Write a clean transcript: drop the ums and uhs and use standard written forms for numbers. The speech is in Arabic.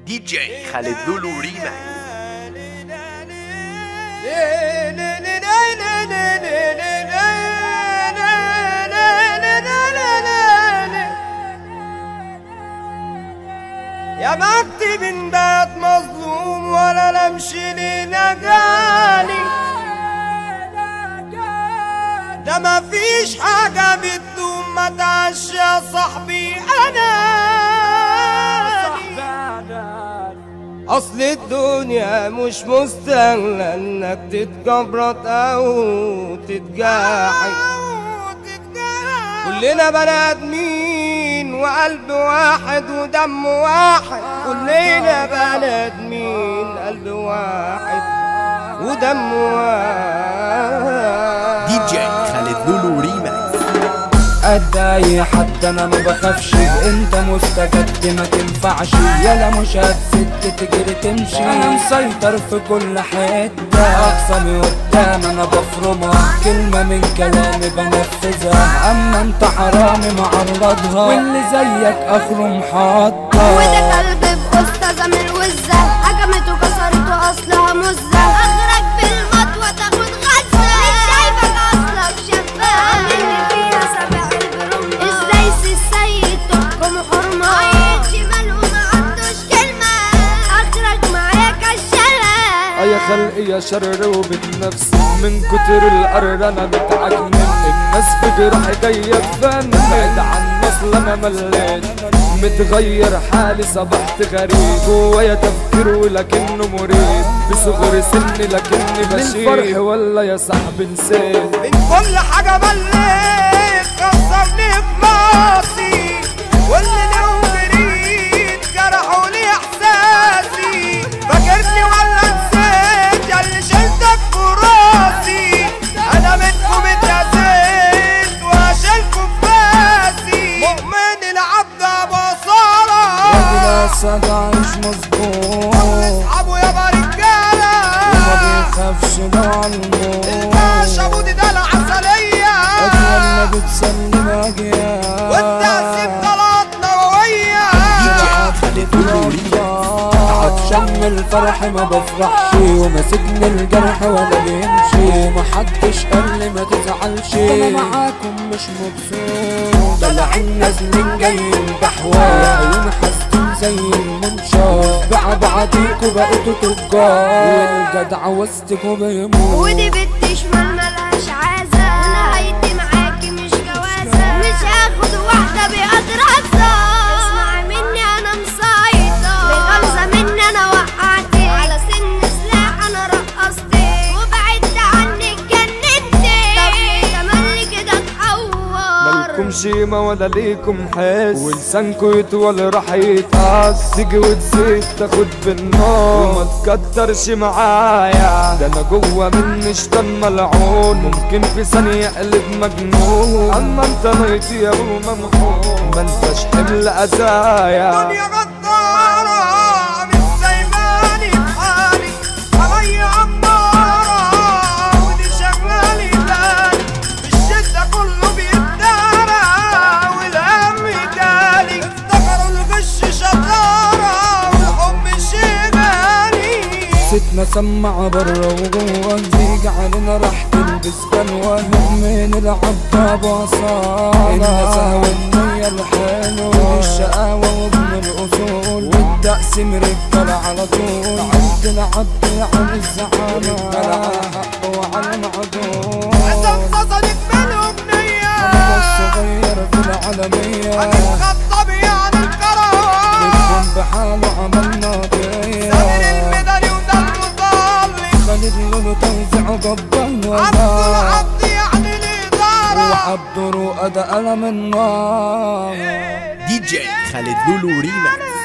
دي جي خالد لولو ريماكس. يا بختي من بات مظلوم ولا لمشي لينا جالي، ده مفيش حاجة بتدوم ما تعش يا صاحبي أنا. أصل الدنيا مش مستاهلة إنك تتكبرت أو تتجاحد، كلنا بني آدمين وقلب واحد ودم واحد، كلنا بني آدمين قلب واحد ودم واحد. دي جي خالد لولو ريماكس. قد اي حد انا ما بخافش، انت مستجد ما تنفعش، يلا مش هتسد تجري تمشي، انا مسيطر في كل حته، اقسامي قدام انا بفرمها، كلمه من كلامي بنفذها، اما انت حرامي معرضها، واللي زيك اخره محطه. وده قلبي باستاذه من الوزه، هجمت وكسرت واصلها مزه، اخرك بالمطوه تاخد غزه، مش شايفك اصلك شفاف، اللي فيها سبع البرمه، ازاي السيد تحكم حرمه، عيد شمال وما عندوش كلمه، اخرك معايا كالشلة. يا خلقي يا شر وبالنفس، من كتر القرر انا متعجنن، الناس في جراحي جايه تفنن، بعيد عن اصل انا مليت، متغير حالي صبحت غريب، جوايا تفكير ولكنه مريب، في صغر سني لكني بشيب، للفرح ولا يا صاحبي نسيت، من كل حاجة مليت كسرني في ماسي، واللي لو جريت جرحوا لي احساسي، فاكرني ولا نسيت ياللي شلتك في راسي، انا منكم اتأذيت وهشيلكوا في باسي، مؤمن العبد بصارة، راجل اسد عايش مظبوط، اصحابه يابا رجالة وما بيخافش ده عالموت، الباشا بودي ده العسلية، اجمل بتسلم اجيال، والتقسيم طلعت نووية. خالد لولو ريماكس. عطشان الفرح ما بفرحش، وماسكني الجرح ولا بيمشي، ومحدش قال لي ما تزعلش، انا معاكم مش مبسوط، طالعين نازلين جايين بحوار، عيون حاسين زي المنشار، بعضيكوا بقيتوا تجار، والجدع وسطكوا بيموت، ودي بنت شمال ملهاش عازة، نهايتي معاكي مش جوازة، مش هاخد واحدة بأدراسة، اسمعي مني أنا مسيطر، بغمزة مني أنا وقعتك، على سن سلاح أنا رقصتك، وبعدت عنك جننتك، طب تملي كده اتحور، مالكم شيمة ولا ليكم حس، ولسانكوا يطول راح يتقص، تيجي وتزيد تاخد بالنار، وما تكترش معايا، ده انا جوا مني شيطان ملعون، ممكن في ثانية اقلب مجنون، اما انت ميت يا ابو ممحون، ما انتش حمل اذايا. دنيا غدارة مش سايباني في حالي، عليا عمارة ودي شغالي بالي، في الشدة كله بيتدارى والهم جالي، افتكروا الغش شطارة والحب شغالي. ستنا سمع برا وجوه، تيجي علينا راح تلبس كنوة، من العب بصالة، النزهة والنية الحلوة، الشقاوة وابن الأصول، والتقسيم رجالة على طول، عندنا عبد عن الزعامة، رجالة على حق وعلى المعدول، عزم قصدك بالأغنية الصغير في العالمية، هتتخطب يعني الكروان، نكون بحاله عملنا بيه، سامر الميداني وده المطلي، خالد لولو توزيع جبان عبد العبد يعني الإدارة، وعبد رؤى ده قلم النار. دي جي خالد لولو ريماكس.